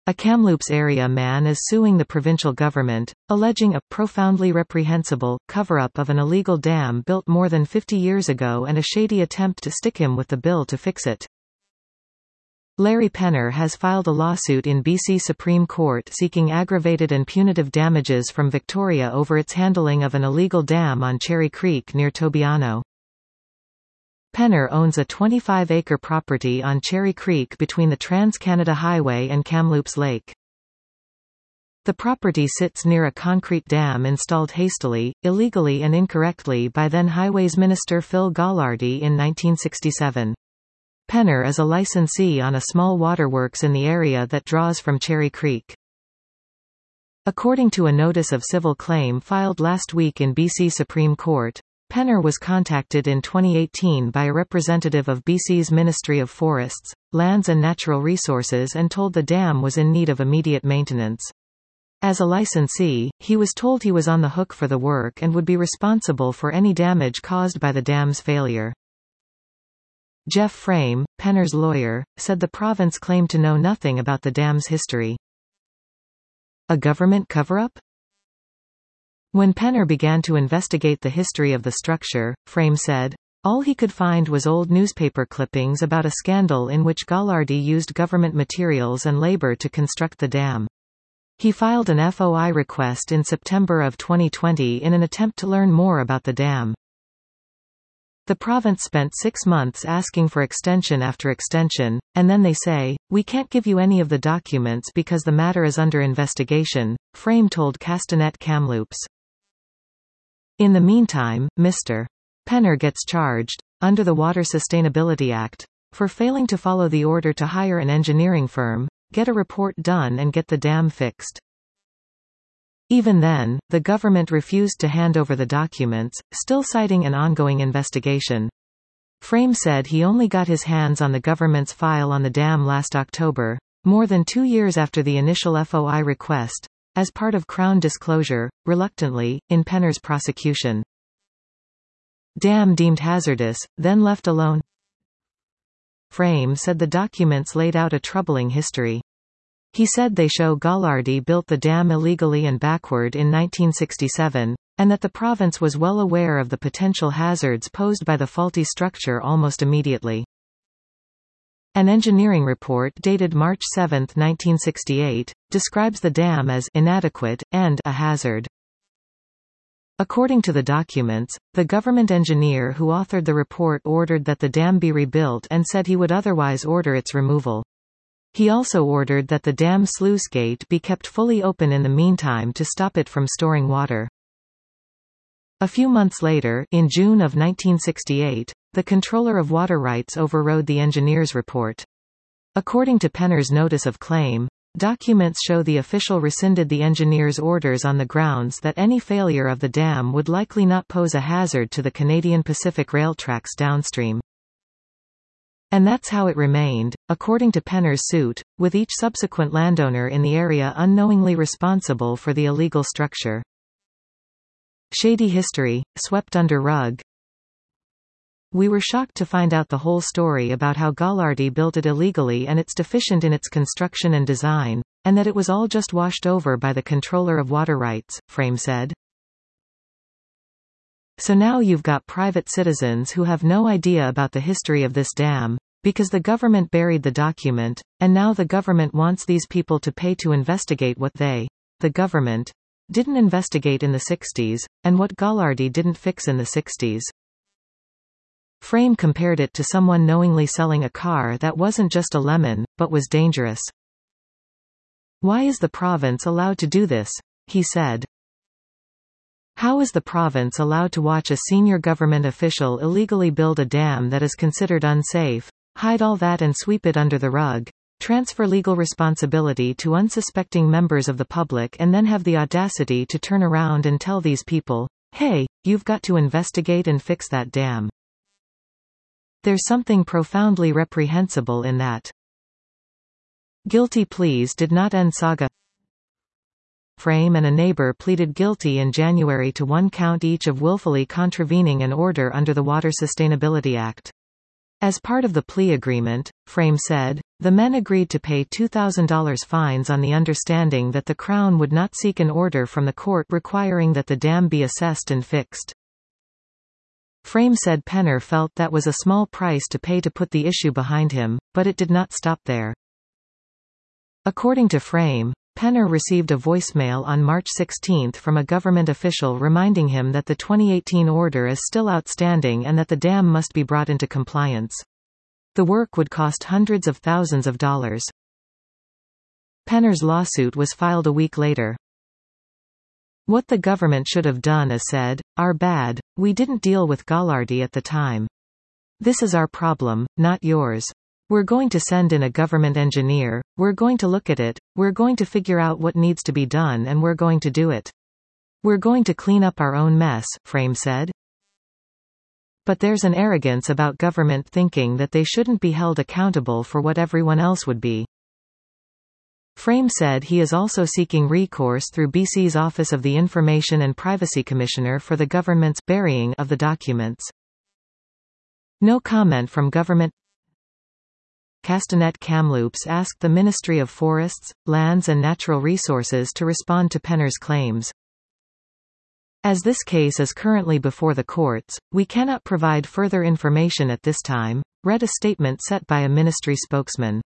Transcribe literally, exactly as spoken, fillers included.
A Kamloops area man is suing the provincial government, alleging a profoundly reprehensible cover-up of an illegal dam built more than fifty years ago and a shady attempt to stick him with the bill to fix it. Larry Penner has filed a lawsuit in B C Supreme Court seeking aggravated and punitive damages from Victoria over its handling of an illegal dam on Cherry Creek near Tobiano. Penner owns a twenty-five acre property on Cherry Creek between the Trans-Canada Highway and Kamloops Lake. The property sits near a concrete dam installed hastily, illegally and incorrectly by then Highways Minister Phil Gholarty in nineteen sixty-seven. Penner is a licensee on a small waterworks in the area that draws from Cherry Creek. According to a notice of civil claim filed last week in B C Supreme Court, Penner was contacted in twenty eighteen by a representative of B C's Ministry of Forests, Lands and Natural Resources and told the dam was in need of immediate maintenance. As a licensee, he was told he was on the hook for the work and would be responsible for any damage caused by the dam's failure. Jeff Frame, Penner's lawyer, said the province claimed to know nothing about the dam's history. A government cover-up? When Penner began to investigate the history of the structure, Frame said, all he could find was old newspaper clippings about a scandal in which Gholarty used government materials and labor to construct the dam. He filed an F O I request in September of twenty twenty in an attempt to learn more about the dam. The province spent six months asking for extension after extension, and then they say, we can't give you any of the documents because the matter is under investigation, Frame told Castanet Kamloops. In the meantime, Mister Penner gets charged, under the Water Sustainability Act, for failing to follow the order to hire an engineering firm, get a report done and get the dam fixed. Even then, the government refused to hand over the documents, still citing an ongoing investigation. Frame said he only got his hands on the government's file on the dam last October, more than two years after the initial F O I request, as part of Crown disclosure, reluctantly, in Penner's prosecution. Dam deemed hazardous, then left alone. Frame said the documents laid out a troubling history. He said they show Gholarty built the dam illegally and backward in nineteen sixty-seven, and that the province was well aware of the potential hazards posed by the faulty structure almost immediately. An engineering report dated March seventh nineteen sixty-eight, describes the dam as inadequate, and a hazard. According to the documents, the government engineer who authored the report ordered that the dam be rebuilt and said he would otherwise order its removal. He also ordered that the dam sluice gate be kept fully open in the meantime to stop it from storing water. A few months later, in June of nineteen sixty-eight, the Controller of Water Rights overrode the engineer's report. According to Penner's notice of claim, documents show the official rescinded the engineer's orders on the grounds that any failure of the dam would likely not pose a hazard to the Canadian Pacific rail tracks downstream. And that's how it remained, according to Penner's suit, with each subsequent landowner in the area unknowingly responsible for the illegal structure. Shady history, swept under rug. We were shocked to find out the whole story about how Gholarty built it illegally and it's deficient in its construction and design, and that it was all just washed over by the Controller of Water Rights, Frame said. So now you've got private citizens who have no idea about the history of this dam, because the government buried the document, and now the government wants these people to pay to investigate what they, the government, didn't investigate in the sixties, and what Gholarty didn't fix in the sixties. Frame compared it to someone knowingly selling a car that wasn't just a lemon, but was dangerous. Why is the province allowed to do this? He said. How is the province allowed to watch a senior government official illegally build a dam that is considered unsafe, hide all that and sweep it under the rug, transfer legal responsibility to unsuspecting members of the public and then have the audacity to turn around and tell these people, hey, you've got to investigate and fix that dam? There's something profoundly reprehensible in that. Guilty pleas did not end saga. Frame and a neighbor pleaded guilty in January to one count each of willfully contravening an order under the Water Sustainability Act. As part of the plea agreement, Frame said, the men agreed to pay two thousand dollars fines on the understanding that the Crown would not seek an order from the court requiring that the dam be assessed and fixed. Frame said Penner felt that was a small price to pay to put the issue behind him, but it did not stop there. According to Frame, Penner received a voicemail on March sixteenth from a government official reminding him that the twenty eighteen order is still outstanding and that the dam must be brought into compliance. The work would cost hundreds of thousands of dollars. Penner's lawsuit was filed a week later. What the government should have done is said, "Our bad, we didn't deal with Gaulardi at the time. This is our problem, not yours. We're going to send in a government engineer, we're going to look at it, we're going to figure out what needs to be done and we're going to do it. We're going to clean up our own mess," Frame said. But there's an arrogance about government thinking that they shouldn't be held accountable for what everyone else would be. Frame said he is also seeking recourse through B C's Office of the Information and Privacy Commissioner for the government's burying of the documents. No comment from government. Castanet Kamloops asked the Ministry of Forests, Lands and Natural Resources to respond to Penner's claims. As this case is currently before the courts, we cannot provide further information at this time, read a statement set by a ministry spokesman.